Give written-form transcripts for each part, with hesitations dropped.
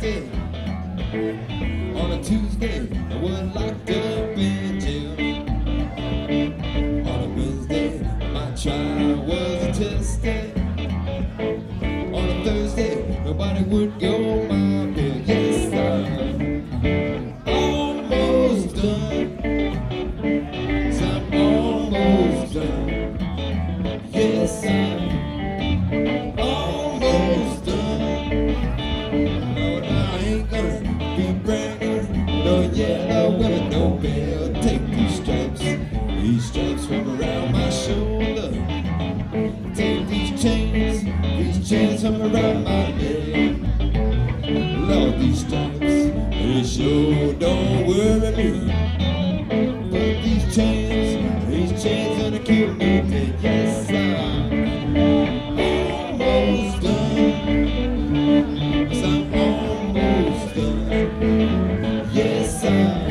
Wednesday, on a Tuesday, I was locked up in jail. On a Wednesday, my trial was a test day. On a Thursday, nobody would go my bail. Yes, I'm almost done. Yes, I'm almost done. Yes, I'm almost done. No, I ain't gonna be bragging. No yellow with no bell. Take these stripes from around my shoulder. Take these chains from around my neck. Lord, these stripes, they sure don't worry me. But these chains gonna kill me dead. Yes, I'm almost done. Yes, I'm almost done. Yes, I'm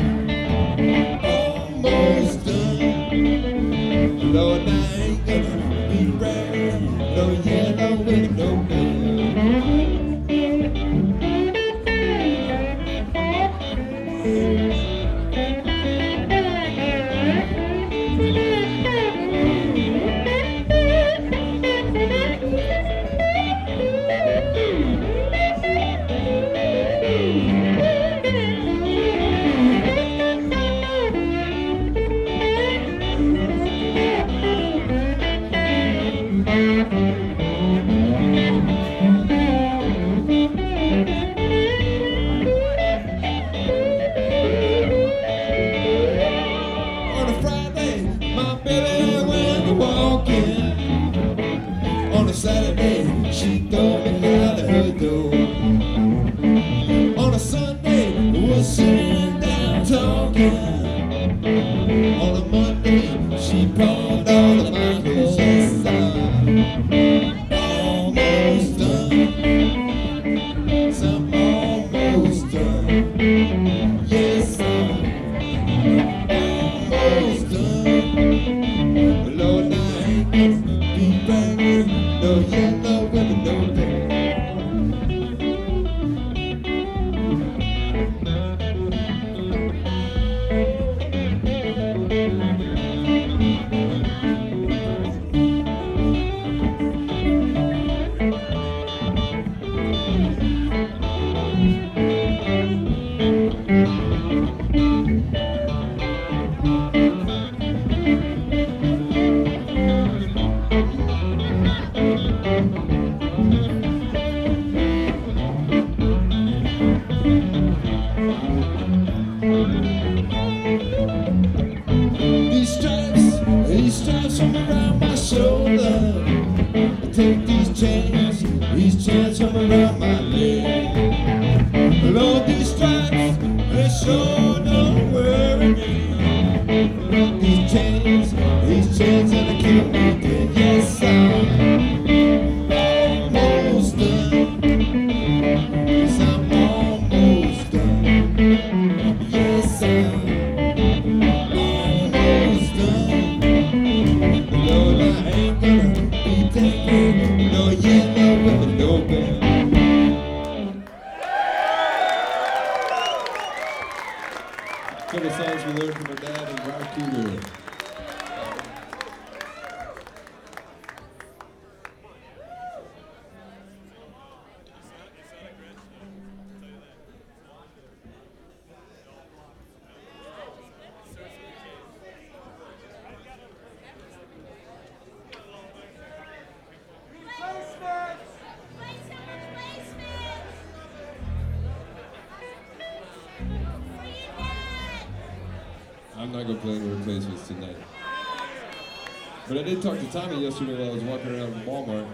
almost done. Lord, I ain't gonna be red, no yellow with no bell. On a Saturday, she threw me out of her door. On a Sunday, we were sitting down talking. On a Monday, she pawned all of my clothes. Yes, I'm almost done. Yes, I'm almost done. Yes, I'm almost done. Lord, I ain't gonna be bragging. No yellow with no bell. These stripes from around my shoulder. Take these chains from around my leg. Lord, these stripes, they sure don't worry me. These chains gonna kill me dead. Yes, I'm almost done. Yes, I'm almost done. Yes, I'm almost done. Lord, I ain't gonna be taking no yellow with no bell. Some of the songs we learned from our dad and Rob Cougar. I'm not gonna play any replacements tonight. But I did talk to Tommy yesterday while I was walking around Walmart.